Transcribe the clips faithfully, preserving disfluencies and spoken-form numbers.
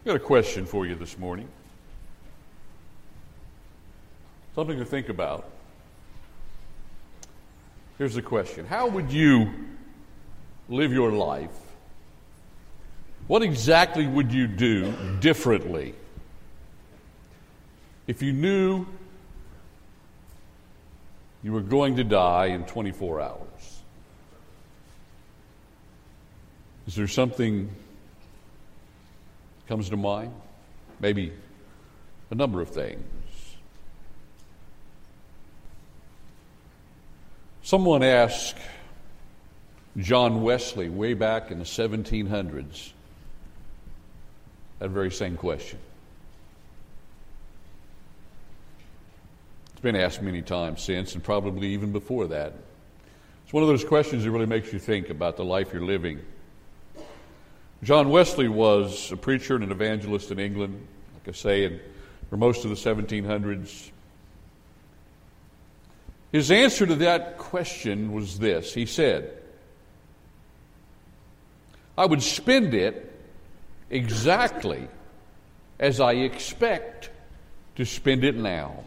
I've got a question for you this morning. Something to think about. Here's the question. How would you live your life? What exactly would you do differently if you knew you were going to die in twenty-four hours? Is there something that comes to mind? Maybe a number of things. Someone asked John Wesley way back in the seventeen hundreds that very same question. It's been asked many times since, and probably even before that. It's one of those questions that really makes you think about the life you're living. John Wesley was a preacher and an evangelist in England, like I say, and for most of the seventeen hundreds. His answer to that question was this. He said, I would spend it exactly as I expect to spend it now.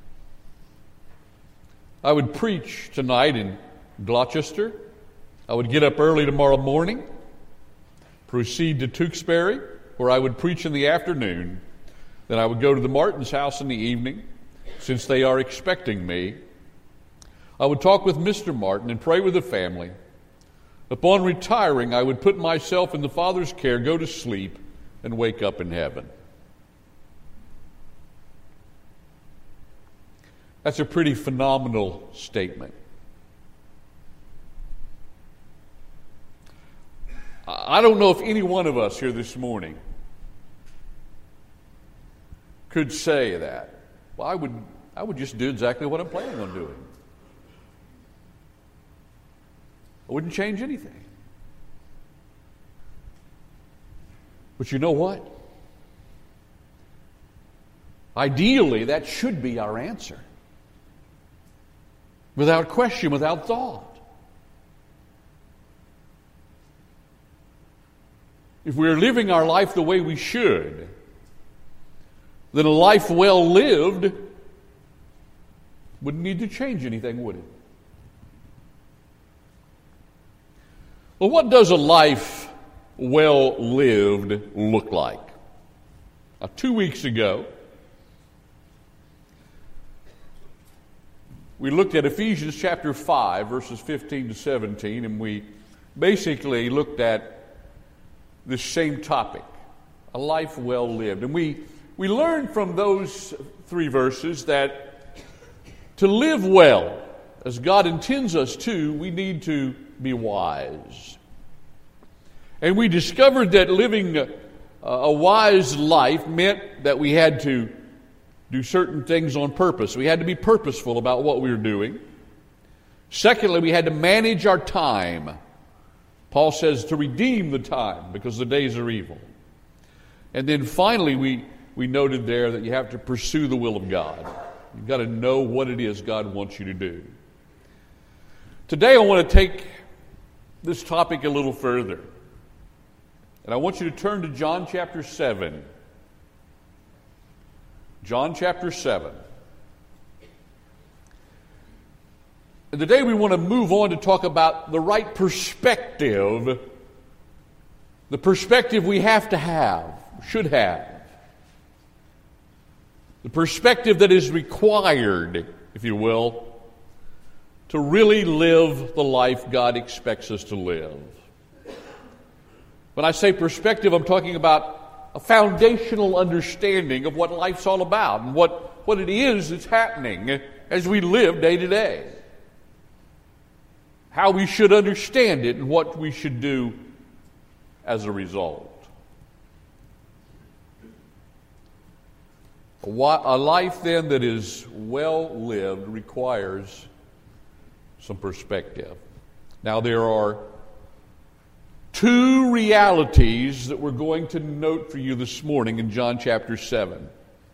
I would preach tonight in Gloucester. I would get up early tomorrow morning, proceed to Tewkesbury, where I would preach in the afternoon. Then I would go to the Martins' house in the evening, since they are expecting me. I would talk with Mister Martin and pray with the family. Upon retiring, I would put myself in the Father's care, go to sleep, and wake up in heaven. That's a pretty phenomenal statement. I don't know if any one of us here this morning could say that. Well, I would, I would just do exactly what I'm planning on doing. I wouldn't change anything. But you know what? Ideally, that should be our answer. Without question, without thought. If we're living our life the way we should, then a life well lived wouldn't need to change anything, would it? Well, what does a life well lived look like? Now, two weeks ago, we looked at Ephesians chapter five, verses fifteen to seventeen, and we basically looked at this same topic, a life well lived. And we, we learned from those three verses that to live well, as God intends us to, we need to be wise. And we discovered that living a, a wise life meant that we had to do certain things on purpose. We had to be purposeful about what we were doing. Secondly, we had to manage our time. Paul says to redeem the time because the days are evil. And then finally, we, we noted there that you have to pursue the will of God. You've got to know what it is God wants you to do. Today, I want to take this topic a little further. And I want you to turn to John chapter seven. John chapter seven. And today we want to move on to talk about the right perspective, the perspective we have to have, should have. The perspective that is required, if you will, to really live the life God expects us to live. When I say perspective, I'm talking about a foundational understanding of what life's all about and what, what it is that's happening as we live day to day. How we should understand it and what we should do as a result. A life, then, that is well lived requires some perspective. Now, there are two realities that we're going to note for you this morning in John chapter seven.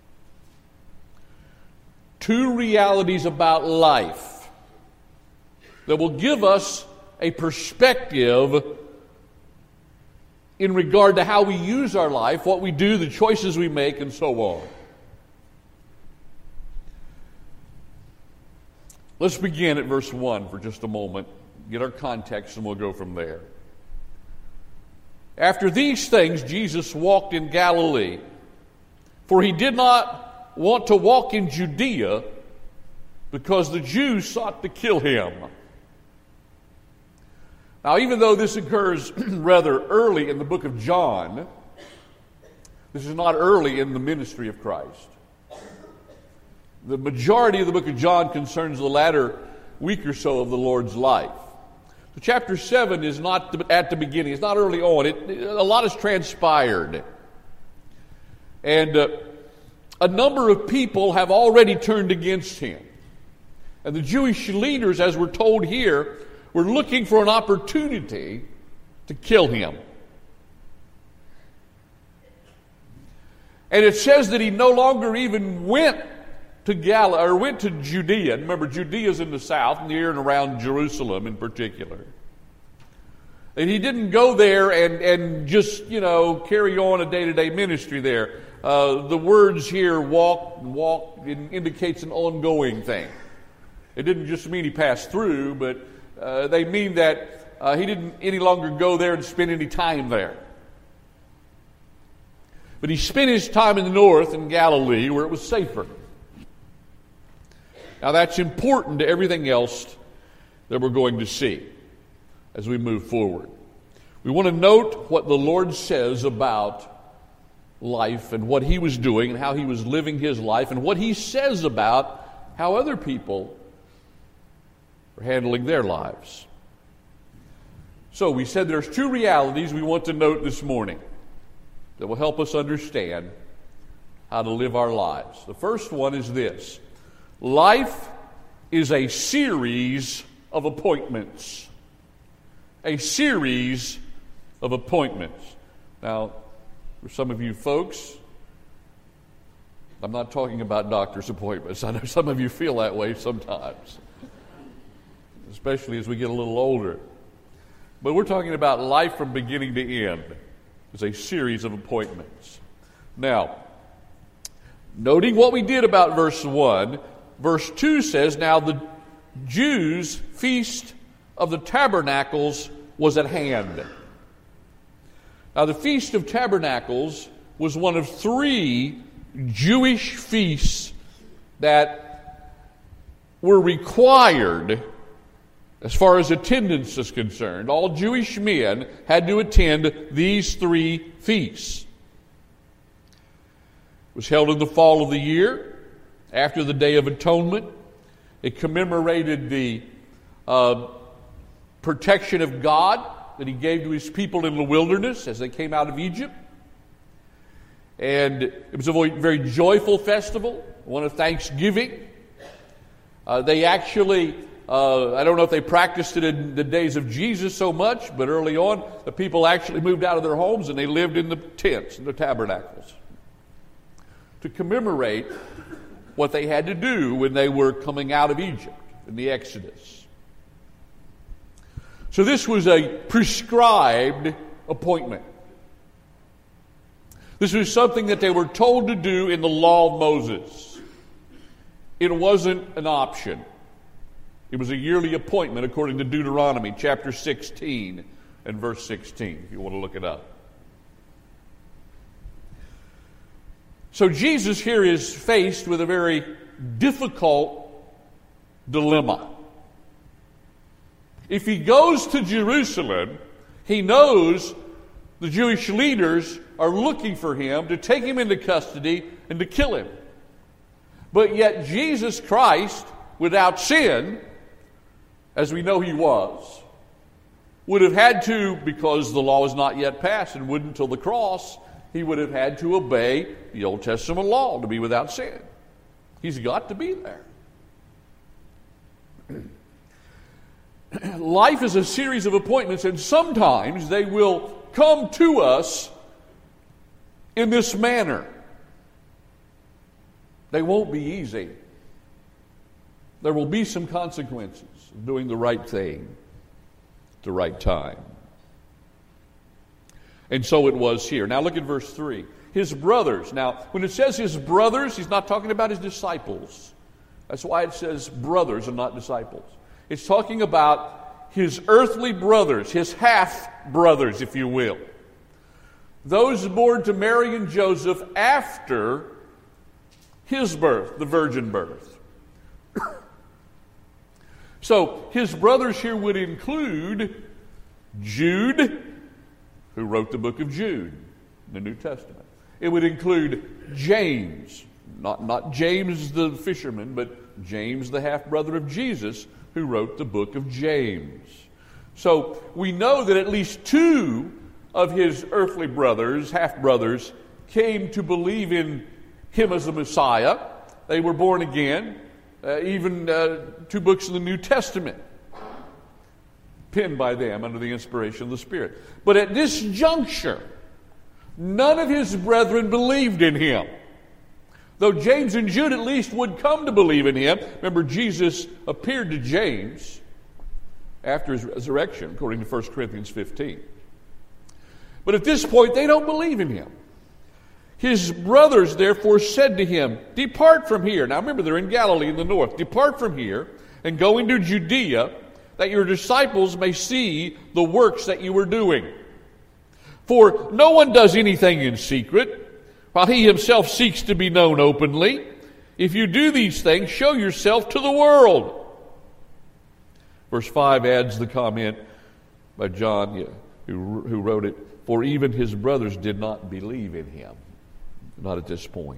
Two realities about life that will give us a perspective in regard to how we use our life, what we do, the choices we make, and so on. Let's begin at verse one for just a moment, get our context, and we'll go from there. After these things, Jesus walked in Galilee, for he did not want to walk in Judea, because the Jews sought to kill him. Now, even though this occurs rather early in the book of John, this is not early in the ministry of Christ. The majority of the book of John concerns the latter week or so of the Lord's life. So chapter seven is not at the beginning. It's not early on. It, it, a lot has transpired. And uh, a number of people have already turned against him. And the Jewish leaders, as we're told here, were looking for an opportunity to kill him. And it says that he no longer even went to Galilee, or went to Judea. Remember, Judea's in the south, near and around Jerusalem in particular. And he didn't go there and, and just, you know, carry on a day-to-day ministry there. Uh, the words here, walk, walk, it indicates an ongoing thing. It didn't just mean he passed through, but uh, they mean that uh, he didn't any longer go there and spend any time there. But he spent his time in the north, in Galilee, where it was safer. Now that's important to everything else that we're going to see as we move forward. We want to note what the Lord says about life and what he was doing and how he was living his life and what he says about how other people are handling their lives. So we said there's two realities we want to note this morning that will help us understand how to live our lives. The first one is this: life is a series of appointments. A series of appointments. Now, for some of you folks, I'm not talking about doctor's appointments. I know some of you feel that way sometimes, especially as we get a little older. But we're talking about life from beginning to end. It's a series of appointments. Now, noting what we did about verse one, verse two says, now the Jews' feast of the tabernacles was at hand. Now the Feast of Tabernacles was one of three Jewish feasts that were required as far as attendance is concerned. All Jewish men had to attend these three feasts. It was held in the fall of the year, after the Day of Atonement. It commemorated the uh, protection of God that he gave to his people in the wilderness as they came out of Egypt. And it was a very joyful festival, one of thanksgiving. Uh, they actually, uh, I don't know if they practiced it in the days of Jesus so much, but early on, the people actually moved out of their homes and they lived in the tents, in the tabernacles, to commemorate what they had to do when they were coming out of Egypt in the Exodus. So this was a prescribed appointment. This was something that they were told to do in the law of Moses. It wasn't an option. It was a yearly appointment according to Deuteronomy chapter sixteen and verse sixteen, if you want to look it up. So Jesus here is faced with a very difficult dilemma. If he goes to Jerusalem, he knows the Jewish leaders are looking for him to take him into custody and to kill him. But yet Jesus Christ, without sin, as we know he was, would have had to, because the law was not yet passed and wouldn't until the cross, he would have had to obey the Old Testament law to be without sin. He's got to be there. Life is a series of appointments, and sometimes they will come to us in this manner. They won't be easy. There will be some consequences of doing the right thing at the right time. And so it was here. Now look at verse three. His brothers. Now, when it says his brothers, he's not talking about his disciples. That's why it says brothers and not disciples. It's talking about his earthly brothers, his half-brothers, if you will. Those born to Mary and Joseph after his birth, the virgin birth. So, his brothers here would include Jude, who wrote the book of Jude in the New Testament. It would include James, not, not James the fisherman, but James, the half-brother of Jesus, who wrote the book of James. So we know that at least two of his earthly brothers, half-brothers, came to believe in him as the Messiah. They were born again. Uh, even uh, two books in the New Testament penned by them under the inspiration of the Spirit. But at this juncture, none of his brethren believed in him. Though James and Jude at least would come to believe in him. Remember, Jesus appeared to James after his resurrection, according to First Corinthians fifteen. But at this point, they don't believe in him. His brothers, therefore, said to him, "Depart from here." Now remember, they're in Galilee in the north. "Depart from here and go into Judea, that your disciples may see the works that you are doing. For no one does anything in secret, while he himself seeks to be known openly. If you do these things, show yourself to the world." Verse five adds the comment by John, who, who wrote it, "For even his brothers did not believe in him." Not at this point.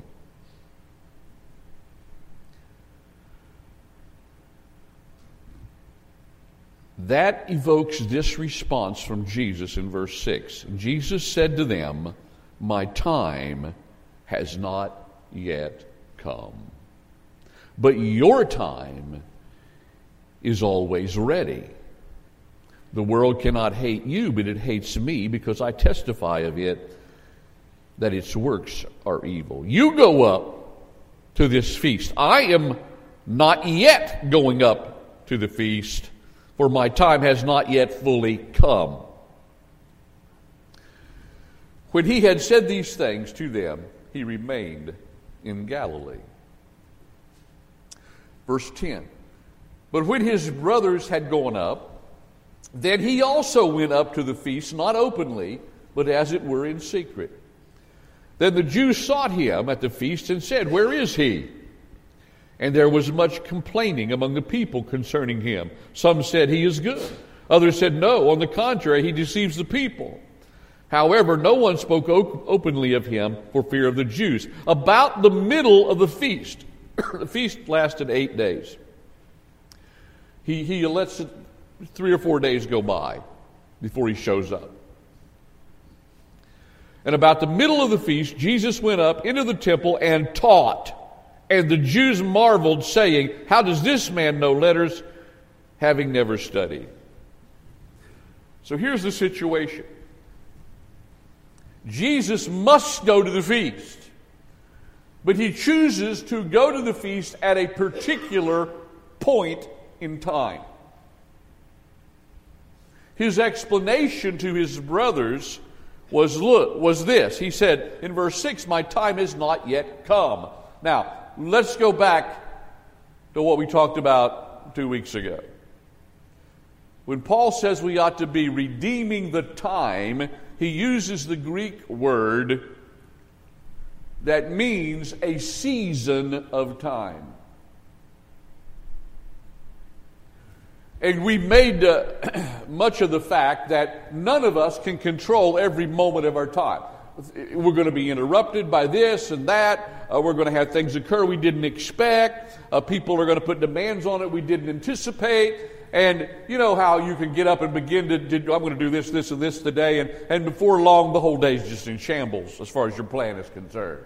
That evokes this response from Jesus in verse six. Jesus said to them, "My time has not yet come, but your time is always ready. The world cannot hate you, but it hates me because I testify of it that its works are evil. You go up to this feast. I am not yet going up to the feast, for my time has not yet fully come." When he had said these things to them, he remained in Galilee. Verse ten. But when his brothers had gone up, then he also went up to the feast, not openly, but as it were in secret. Then the Jews sought him at the feast and said, "Where is he?" And there was much complaining among the people concerning him. Some said, "He is good." Others said, "No, on the contrary, he deceives the people." However, no one spoke op- openly of him for fear of the Jews. About the middle of the feast, the feast lasted eight days. He, he lets it, three or four days go by before he shows up. And about the middle of the feast, Jesus went up into the temple and taught. And the Jews marveled, saying, "How does this man know letters, having never studied?" So here's the situation. Jesus must go to the feast, but he chooses to go to the feast at a particular point in time. His explanation to his brothers was look was this. He said in verse six, "My time has not yet come." Now, let's go back to what we talked about two weeks ago. When Paul says we ought to be redeeming the time, he uses the Greek word that means a season of time. And we made uh, much of the fact that none of us can control every moment of our time. We're going to be interrupted by this and that. Uh, we're going to have things occur we didn't expect. Uh, people are going to put demands on it we didn't anticipate. And you know how you can get up and begin to, to I'm going to do this, this, and this today. And, and before long, the whole day is just in shambles as far as your plan is concerned.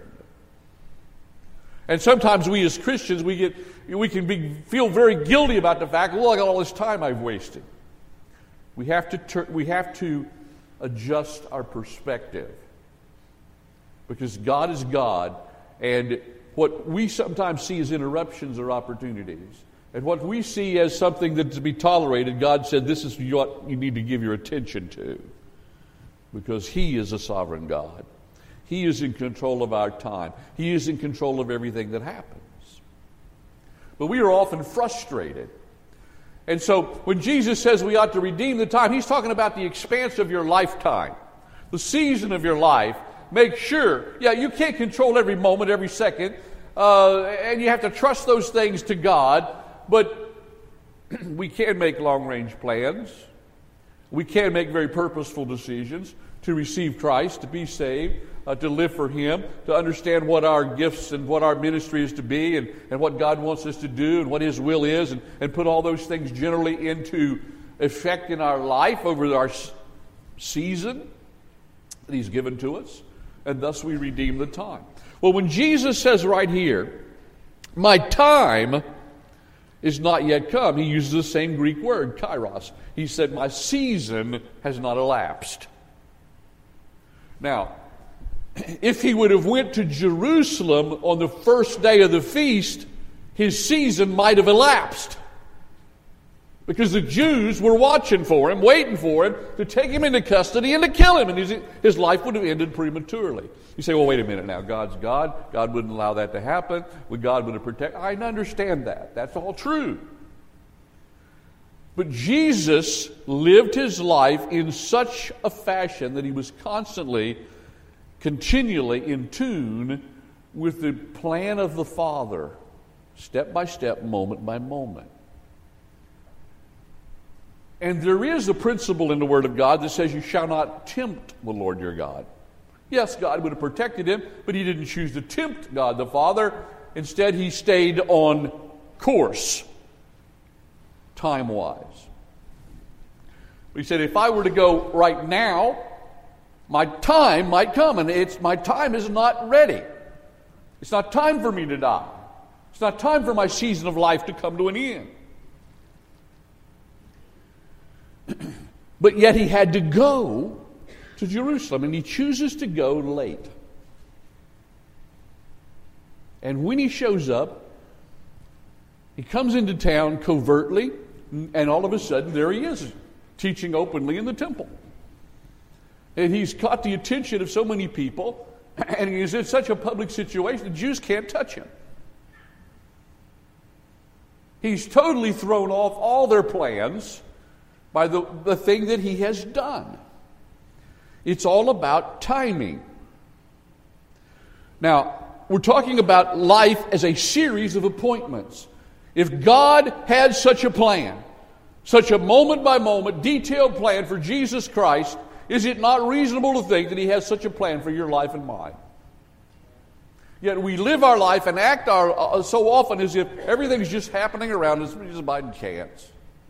And sometimes we as Christians, we get we can be, feel very guilty about the fact, well, I got all this time I've wasted. We have to tur- we have to adjust our perspective. Because God is God, and what we sometimes see as interruptions are opportunities. And what we see as something that's to be tolerated, God said this is what you need to give your attention to. because He is a sovereign God. He is in control of our time. He is in control of everything that happens. But we are often frustrated. And so when Jesus says we ought to redeem the time, He's talking about the expanse of your lifetime, the season of your life. Make sure, yeah, you can't control every moment, every second, uh, and you have to trust those things to God, but we can make long-range plans. We can make very purposeful decisions to receive Christ, to be saved, uh, to live for Him, to understand what our gifts and what our ministry is to be, and, and what God wants us to do, and what His will is, and, and put all those things generally into effect in our life over our s- season that He's given to us, and thus we redeem the time. Well, when Jesus says right here, my time is not yet come, He uses the same Greek word, kairos. He said, my season has not elapsed. Now, if He would have went to Jerusalem on the first day of the feast, His season might have elapsed. Because the Jews were watching for Him, waiting for Him to take Him into custody and to kill Him. And his, his life would have ended prematurely. You say, well, wait a minute now. God's God. God wouldn't allow that to happen. God would have protected. I understand that. That's all true. But Jesus lived His life in such a fashion that He was constantly, continually in tune with the plan of the Father, step by step, moment by moment. And there is a principle in the Word of God that says you shall not tempt the Lord your God. Yes, God would have protected him, but He didn't choose to tempt God the Father. Instead, He stayed on course, time-wise. He said, if I were to go right now, my time might come, and it's my time is not ready. It's not time for me to die. It's not time for my season of life to come to an end. But yet He had to go to Jerusalem, and He chooses to go late. And when He shows up, He comes into town covertly, and all of a sudden there He is, teaching openly in the temple. And He's caught the attention of so many people, and He's in such a public situation, the Jews can't touch Him. He's totally thrown off all their plans by the, the thing that He has done. It's all about timing. Now, we're talking about life as a series of appointments. If God had such a plan, such a moment-by-moment, detailed plan for Jesus Christ, is it not reasonable to think that He has such a plan for your life and mine? Yet we live our life and act our, uh, so often as if everything's just happening around us just by chance.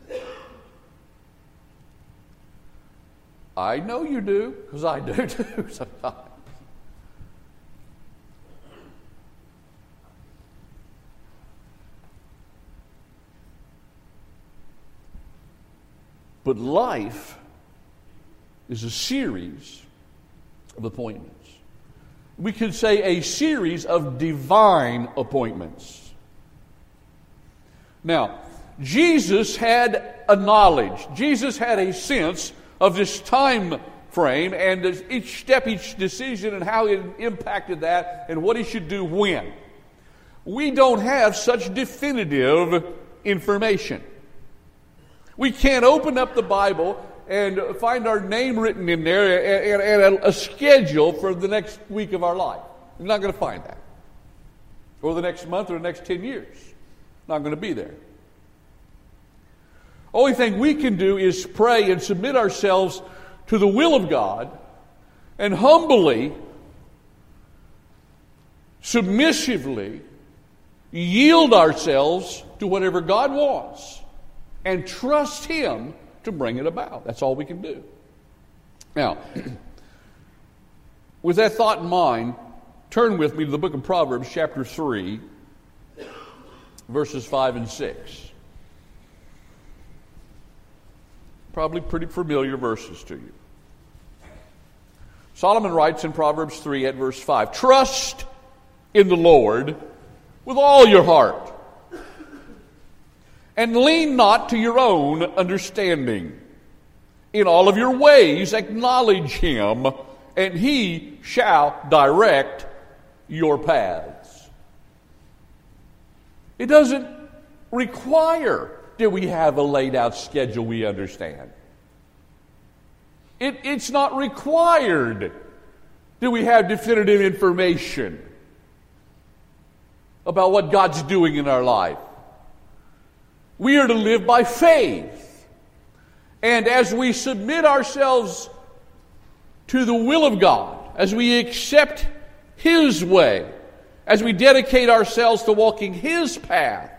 I know you do, because I do too sometimes. But life is a series of appointments. We could say a series of divine appointments. Now, Jesus had a knowledge. Jesus had a sense of this time frame and each step, each decision and how it impacted that and what He should do when. We don't have such definitive information. We can't open up the Bible and find our name written in there and, and, and a, a schedule for the next week of our life. You're not going to find that. Or the next month or the next ten years. Not going to be there. Only thing we can do is pray and submit ourselves to the will of God and humbly, submissively yield ourselves to whatever God wants and trust Him to bring it about. That's all we can do. Now, with that thought in mind, turn with me to the book of Proverbs, chapter three, verses five and six. Probably pretty familiar verses to you. Solomon writes in Proverbs three at verse five, trust in the Lord with all your heart, and lean not to your own understanding. In all of your ways, acknowledge him, and he shall direct your paths. It doesn't require that we have a laid out schedule we understand. It, it's not required that we have definitive information about what God's doing in our life. We are to live by faith. And as we submit ourselves to the will of God, as we accept his way, as we dedicate ourselves to walking his path,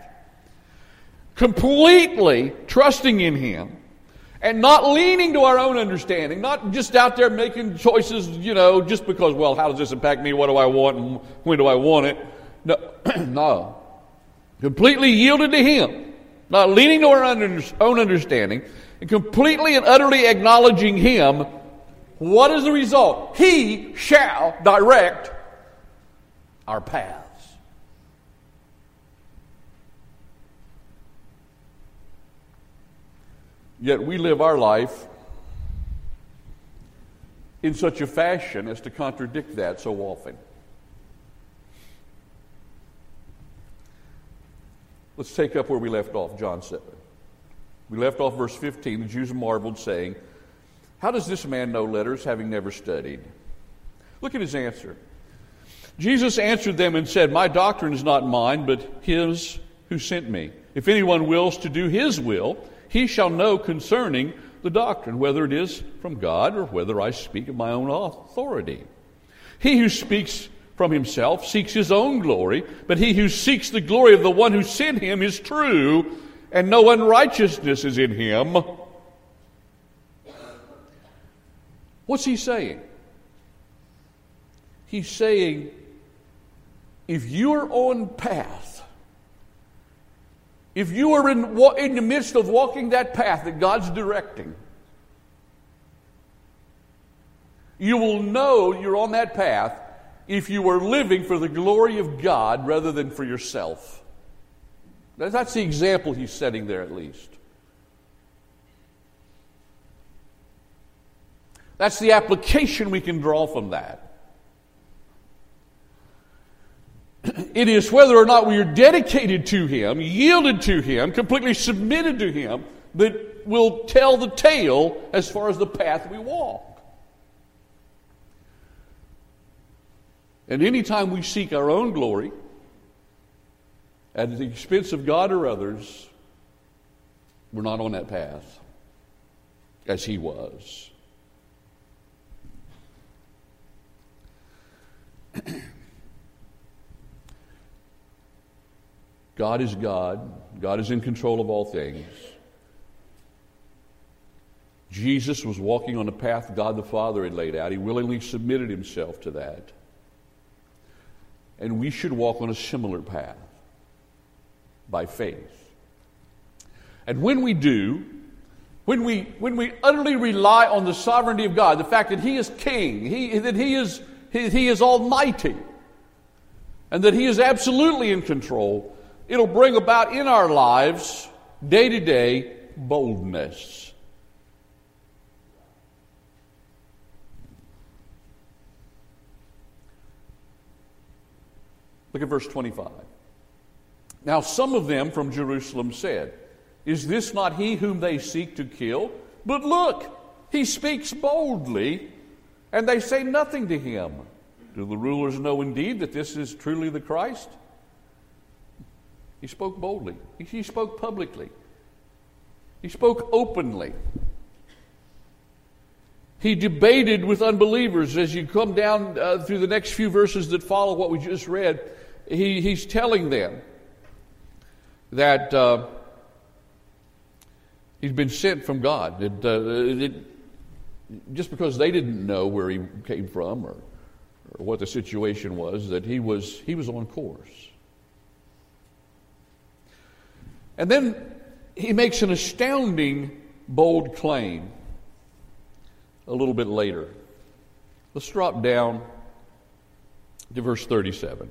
completely trusting in him, and not leaning to our own understanding, not just out there making choices, you know, just because, well, how does this impact me? What do I want? And when do I want it? No. no. Completely yielded to him, not leaning to our own understanding, and completely and utterly acknowledging him. What is the result? He shall direct our paths. Yet we live our life in such a fashion as to contradict that so often. Let's take up where we left off, John seven. We left off verse fifteen. The Jews marveled, saying, "How does this man know letters, having never studied?" Look at his answer. Jesus answered them and said, "My doctrine is not mine, but his who sent me. If anyone wills to do his will, he shall know concerning the doctrine, whether it is from God or whether I speak of my own authority. He who speaks from himself seeks his own glory, but he who seeks the glory of the one who sent him is true, and no unrighteousness is in him." What's he saying? He's saying, if you're on path, if you are in, in the midst of walking that path that God's directing, you will know you're on that path if you are living for the glory of God rather than for yourself. That's the example he's setting there, at least. That's the application we can draw from that. It is whether or not we are dedicated to him, yielded to him, completely submitted to him, that will tell the tale as far as the path we walk. And anytime we seek our own glory at the expense of God or others, we're not on that path as he was. God is God. God is in control of all things. Jesus was walking on the path God the Father had laid out. He willingly submitted himself to that. And we should walk on a similar path by faith. And when we do, when we when we utterly rely on the sovereignty of God, the fact that he is king, he, that he is he, he is almighty, and that he is absolutely in control, it'll bring about in our lives, day to day, boldness. Look at verse twenty-five. Now some of them from Jerusalem said, "Is this not he whom they seek to kill? But look, he speaks boldly, and they say nothing to him. Do the rulers know indeed that this is truly the Christ?" He spoke boldly. He spoke publicly. He spoke openly. He debated with unbelievers. As you come down uh, through the next few verses that follow what we just read, he, he's telling them that uh, he's been sent from God. It, uh, it, just because they didn't know where he came from or, or what the situation was, that he was he was on course. And then he makes an astounding, bold claim a little bit later. Let's drop down to verse thirty-seven.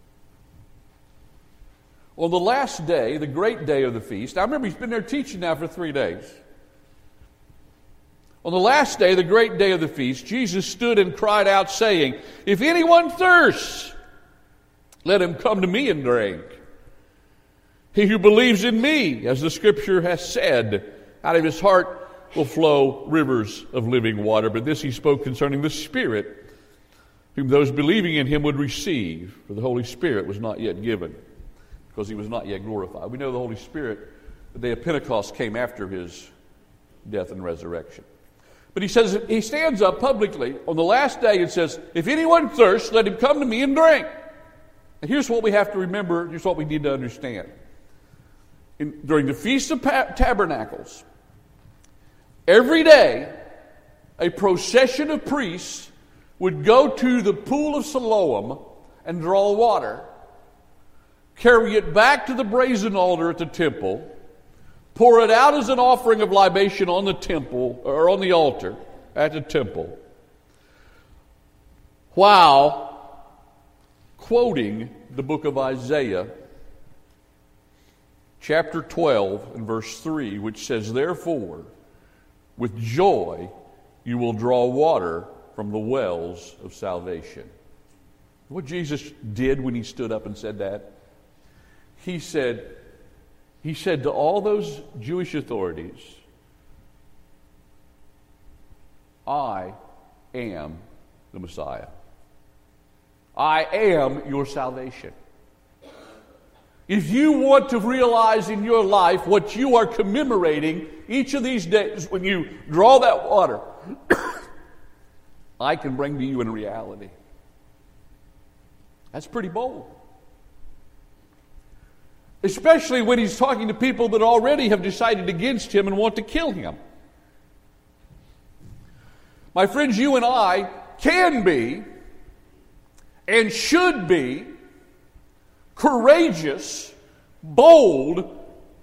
On the last day, the great day of the feast, I remember he's been there teaching now for three days. On the last day, the great day of the feast, Jesus stood and cried out, saying, "If anyone thirsts, let him come to me and drink. He who believes in me, as the Scripture has said, out of his heart will flow rivers of living water." But this he spoke concerning the Spirit, whom those believing in him would receive, for the Holy Spirit was not yet given, because he was not yet glorified. We know the Holy Spirit, the day of Pentecost, came after his death and resurrection. But he says, he stands up publicly on the last day and says, "If anyone thirsts, let him come to me and drink." And here's what we have to remember, here's what we need to understand. In, during the Feast of Tabernacles, every day, a procession of priests would go to the pool of Siloam and draw water, carry it back to the brazen altar at the temple, pour it out as an offering of libation on the temple, or on the altar at the temple, while quoting the book of Isaiah, chapter twelve and verse three, which says, "Therefore, with joy you will draw water from the wells of salvation." What Jesus did when he stood up and said that, he said, he said to all those Jewish authorities, "I am the Messiah. I am your salvation." If you want to realize in your life what you are commemorating each of these days when you draw that water, I can bring to you in reality. That's pretty bold. Especially when he's talking to people that already have decided against him and want to kill him. My friends, you and I can be and should be courageous, bold,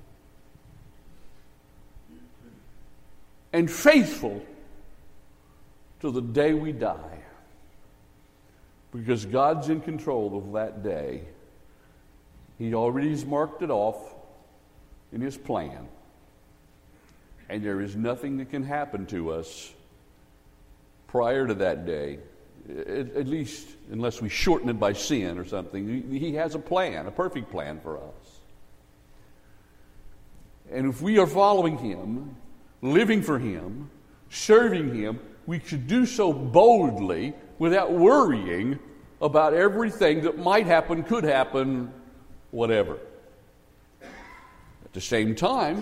and faithful to the day we die. Because God's in control of that day. He already has marked it off in his plan. And there is nothing that can happen to us prior to that day, at, at least unless we shorten it by sin or something. He has a plan, a perfect plan for us. And if we are following him, living for him, serving him, we should do so boldly without worrying about everything that might happen, could happen, whatever. At the same time,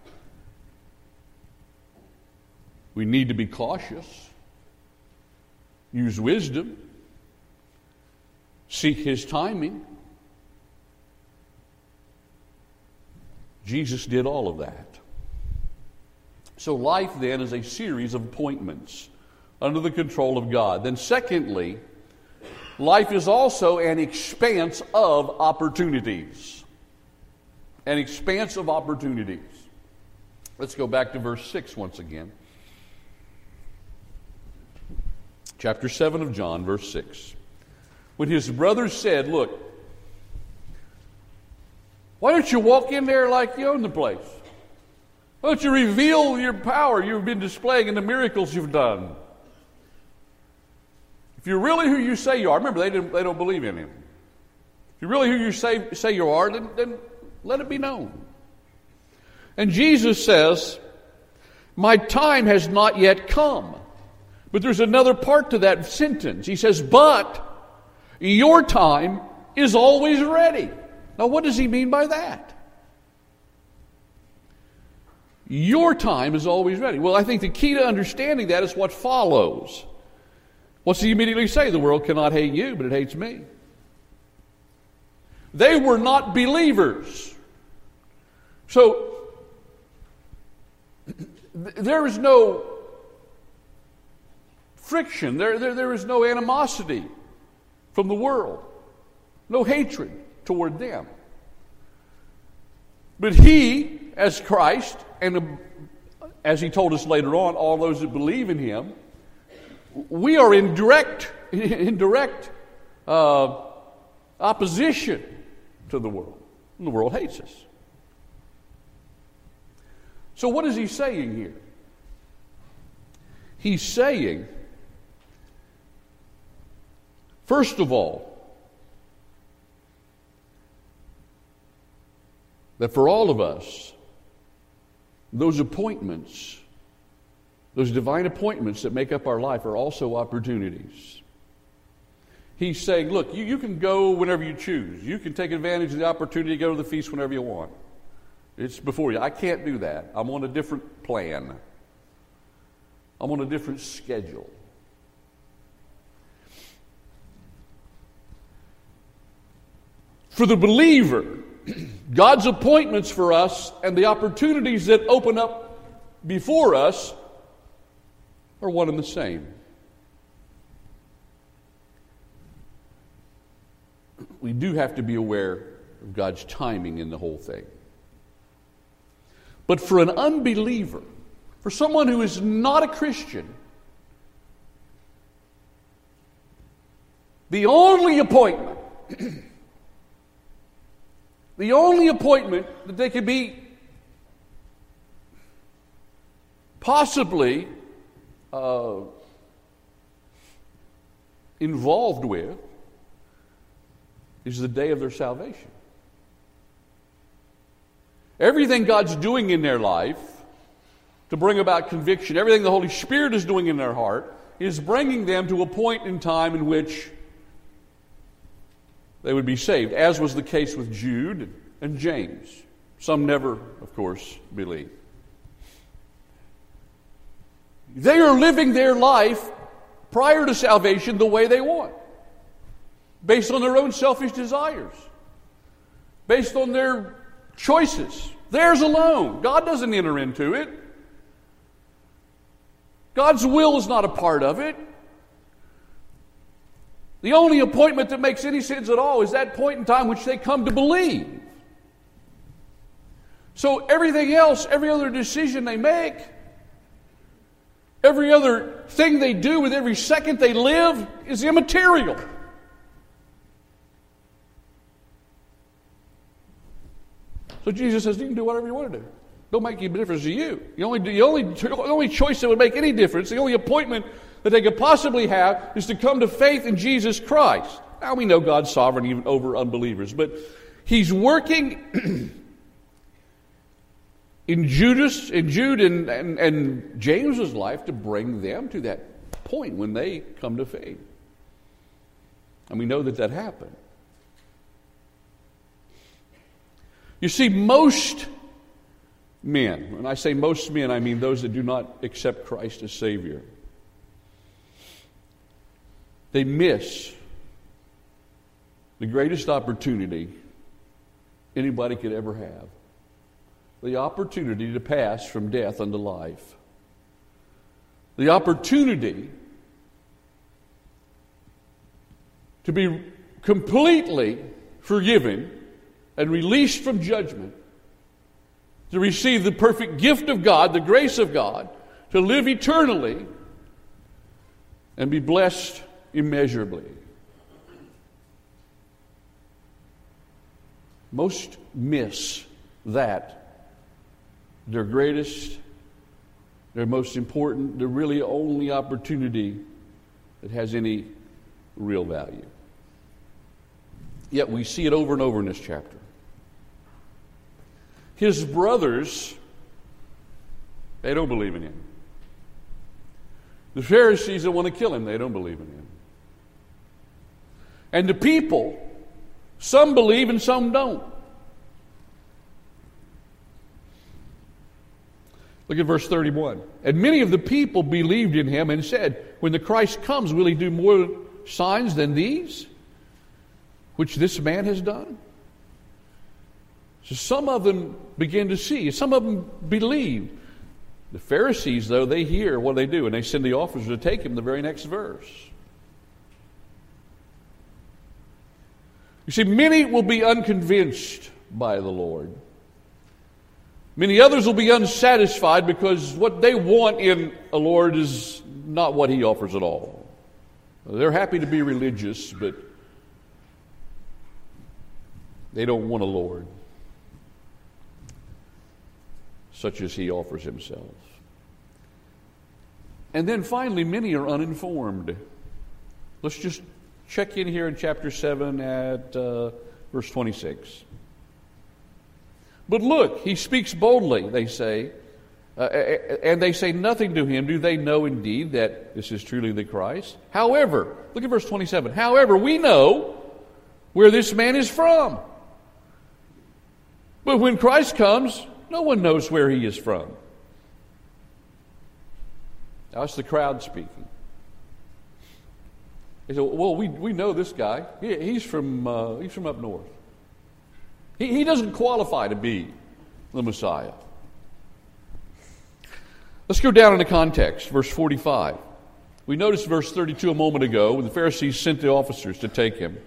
we need to be cautious, use wisdom, seek his timing. Jesus did all of that. So life then is a series of appointments under the control of God. Then secondly, life is also an expanse of opportunities. An expanse of opportunities. Let's go back to verse six once again. Chapter seven of John, verse six. When his brothers said, "Look, why don't you walk in there like you own the place? Why don't you reveal your power you've been displaying and the miracles you've done? If you're really who you say you are," remember, they, didn't, they don't believe in him. If you're really who you say, say you are, then, then let it be known. And Jesus says, "My time has not yet come." But there's another part to that sentence. He says, "But your time is always ready." Now, what does he mean by that? Your time is always ready. Well, I think the key to understanding that is what follows. What's he immediately say? The world cannot hate you, but it hates me. They were not believers. So, there is no friction. There, there, there is no animosity from the world. No hatred toward them. But he, as Christ, and as he told us later on, all those that believe in him, we are in direct, in direct uh, opposition to the world. And the world hates us. So what is he saying here? He's saying, first of all, that for all of us, those appointments, those divine appointments that make up our life are also opportunities. He's saying, look, you, you can go whenever you choose. You can take advantage of the opportunity to go to the feast whenever you want. It's before you. I can't do that. I'm on a different plan. I'm on a different schedule. For the believer, God's appointments for us and the opportunities that open up before us are one and the same. We do have to be aware of God's timing in the whole thing. But for an unbeliever, for someone who is not a Christian, the only appointment, the only appointment that they could be possibly uh, involved with is the day of their salvation. Everything God's doing in their life to bring about conviction, everything the Holy Spirit is doing in their heart, is bringing them to a point in time in which they would be saved, as was the case with Jude and James. Some never, of course, believe. They are living their life prior to salvation the way they want, based on their own selfish desires, based on their choices. Theirs alone. God doesn't enter into it. God's will is not a part of it. The only appointment that makes any sense at all is that point in time which they come to believe. So everything else, every other decision they make, every other thing they do with every second they live is immaterial. So Jesus says, you can do whatever you want to do. Don't make any difference to you. The only, the only, the only choice that would make any difference, the only appointment that they could possibly have is to come to faith in Jesus Christ. Now we know God's sovereign even over unbelievers, but He's working in Judas, in Jude and, and, and James's life to bring them to that point when they come to faith. And we know that that happened. You see, most men, when I say most men, I mean those that do not accept Christ as Savior, they miss the greatest opportunity anybody could ever have. The opportunity to pass from death unto life. The opportunity to be completely forgiven and released from judgment, to receive the perfect gift of God, the grace of God, to live eternally and be blessed immeasurably. Most miss that. Their greatest, their most important, their really only opportunity that has any real value. Yet we see it over and over in this chapter. His brothers, they don't believe in him. The Pharisees that want to kill him, they don't believe in him. And the people, some believe and some don't. Look at verse thirty-one. And many of the people believed in him and said, when the Christ comes, will he do more signs than these, which this man has done? So some of them begin to see. Some of them believe. The Pharisees, though, they hear what they do, and they send the officers to take him the very next verse. You see, many will be unconvinced by the Lord. Many others will be unsatisfied because what they want in a Lord is not what he offers at all. They're happy to be religious, but they don't want a Lord such as he offers himself. And then finally, many are uninformed. Let's just check in here in chapter seven at uh, verse twenty-six. But look, he speaks boldly, they say, uh, and they say nothing to him. Do they know indeed that this is truly the Christ? However, look at verse twenty-seven. However, we know where this man is from. But when Christ comes, no one knows where he is from. Now, it's the crowd speaking. They say, well, we, we know this guy. He, he's from uh, he's from up north. He, he doesn't qualify to be the Messiah. Let's go down into context, verse forty-five. We noticed verse thirty-two a moment ago when the Pharisees sent the officers to take him.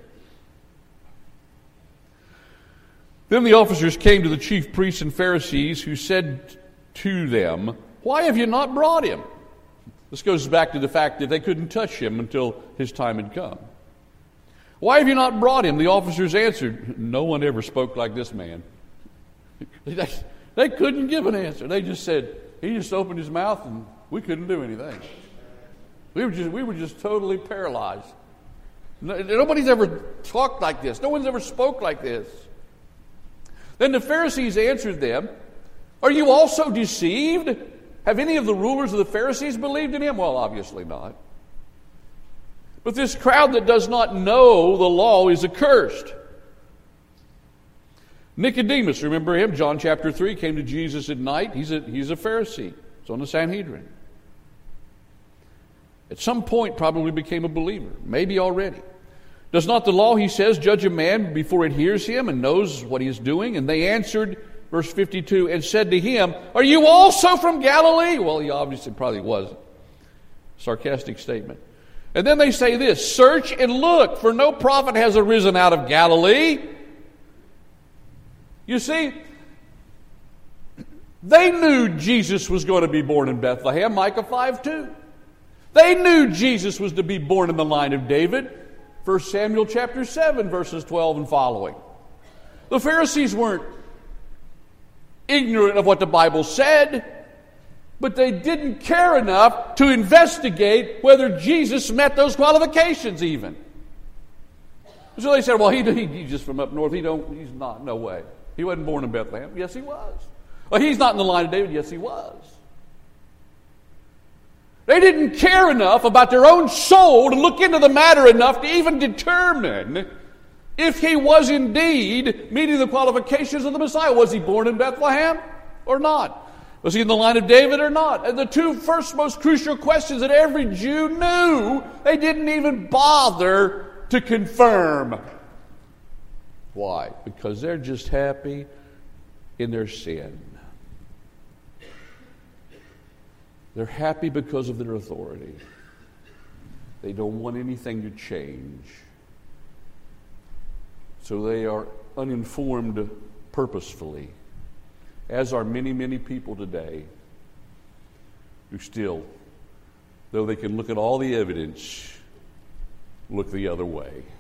Then the officers came to the chief priests and Pharisees, who said to them, "Why have you not brought him?" This goes back to the fact that they couldn't touch him until his time had come. "Why have you not brought him?" The officers answered, "No one ever spoke like this man." They, they couldn't give an answer. They just said, he just opened his mouth and we couldn't do anything. We were just, we were just totally paralyzed. Nobody's ever talked like this. No one's ever spoke like this. Then the Pharisees answered them, "Are you also deceived? Have any of the rulers of the Pharisees believed in him?" Well, obviously not. "But this crowd that does not know the law is accursed." Nicodemus, remember him? John chapter three, came to Jesus at night. He's a, he's a Pharisee. He's on the Sanhedrin. At some point probably became a believer. Maybe already. "Does not the law," he says, "judge a man before it hears him and knows what he is doing?" And they answered, verse fifty-two, and said to him, "Are you also from Galilee?" Well, he obviously probably wasn't. Sarcastic statement. And then they say this, "Search and look, for no prophet has arisen out of Galilee." You see, they knew Jesus was going to be born in Bethlehem, Micah five two. They knew Jesus was to be born in the line of David, First Samuel chapter seven, verses twelve and following. The Pharisees weren't ignorant of what the Bible said, but they didn't care enough to investigate whether Jesus met those qualifications even. So they said, well, he, he, he's just from up north. He don't, he's not, no way. He wasn't born in Bethlehem. Yes, he was. Well, he's not in the line of David. Yes, he was. They didn't care enough about their own soul to look into the matter enough to even determine if he was indeed meeting the qualifications of the Messiah. Was he born in Bethlehem or not? Was he in the line of David or not? And the two first most crucial questions that every Jew knew, they didn't even bother to confirm. Why? Because they're just happy in their sin. They're happy because of their authority. They don't want anything to change. So they are uninformed purposefully, as are many, many people today who still, though they can look at all the evidence, look the other way.